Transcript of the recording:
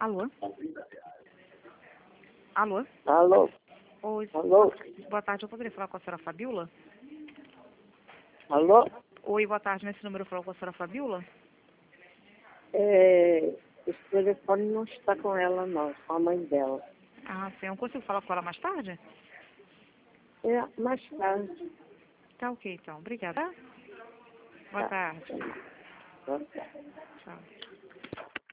Alô? Alô? Alô? Oi, Alô? boa tarde, eu poderia falar com a senhora Fabiola? Alô? Oi, boa tarde, nesse número eu falo com a senhora Fabiola? Esse telefone não está com ela, não, com a mãe dela. Ah, sim, eu consigo falar com ela mais tarde? Mais tarde. Tá ok, então. Obrigada. Boa Tá. tarde. Tá. Tchau.